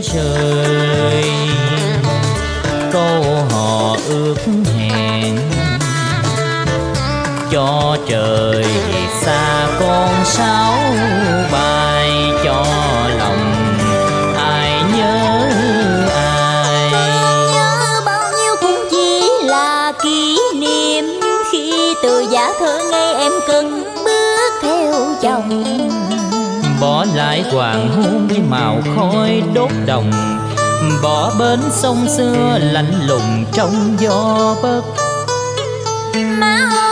rời. Câu hò ước hẹn cho trời xa con sáo bài, cho lòng ai nhớ ai. Nhớ bao nhiêu cũng chỉ là kỷ niệm, khi từ già thơ ngây em cất bước theo chồng. Bỏ lại hoàng hôn với màu khói đốt đồng, bỏ bến sông xưa lạnh lùng trong gió bất. Má